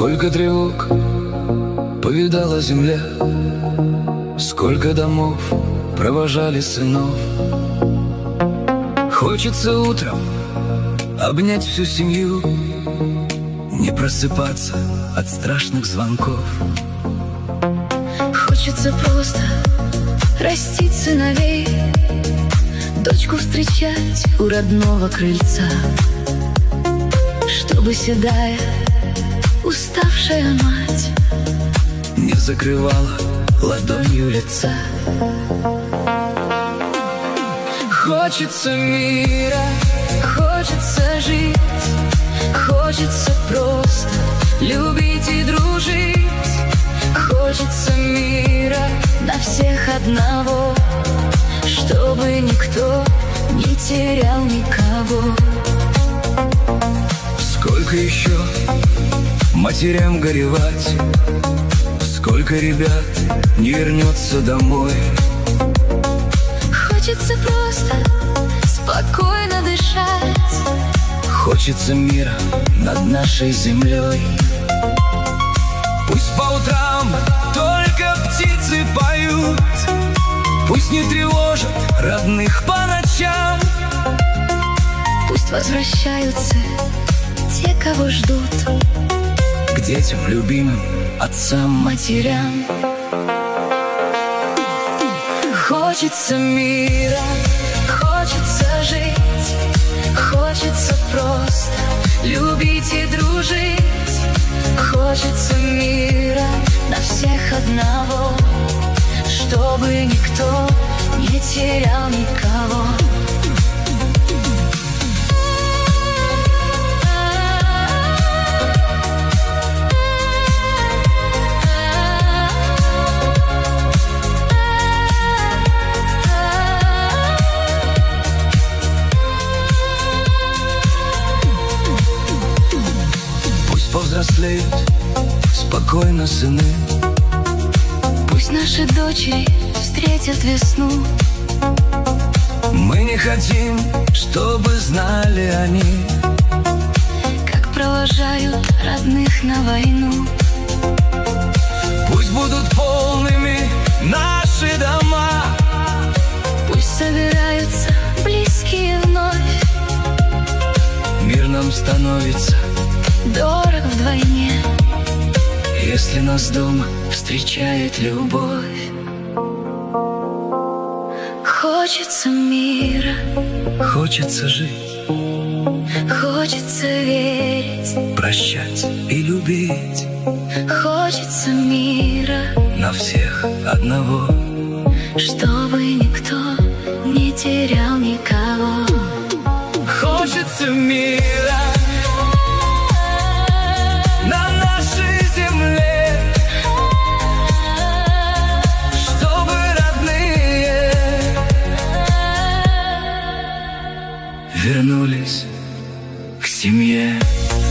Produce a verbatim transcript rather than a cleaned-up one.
Сколько тревог повидала земля, сколько домов провожали сынов. Хочется утром обнять всю семью, не просыпаться от страшных звонков. Хочется просто растить сыновей, дочку встречать у родного крыльца, чтобы седая, уставшая мать не закрывала ладонью лица. Хочется мира, хочется жить, хочется просто любить и дружить. Хочется мира на всех одного, чтобы никто не терял никого. Сколько еще матерям горевать, сколько ребят не вернется домой. Хочется просто спокойно дышать, хочется мира над нашей землей. Пусть по утрам только птицы поют, пусть не тревожат родных по ночам. Пусть возвращаются те, кого ждут, к детям любимым, отцам, матерям. Хочется мира, хочется жить, хочется просто любить и дружить. Хочется мира на всех одного, чтобы никто не терял никого. Повзрослеют спокойно сыны, пусть наши дочери встретят весну. Мы не хотим, чтобы знали они, как провожают родных на войну. Пусть будут полными наши дома, пусть собираются близкие вновь. Мир нам становится дорог вдвойне, если нас дома встречает любовь. Хочется мира, хочется жить, хочется верить, прощать и любить. Хочется мира на всех одного, чтобы никто не терял никого. Хочется мира на нашей земле, чтобы родные вернулись к семье.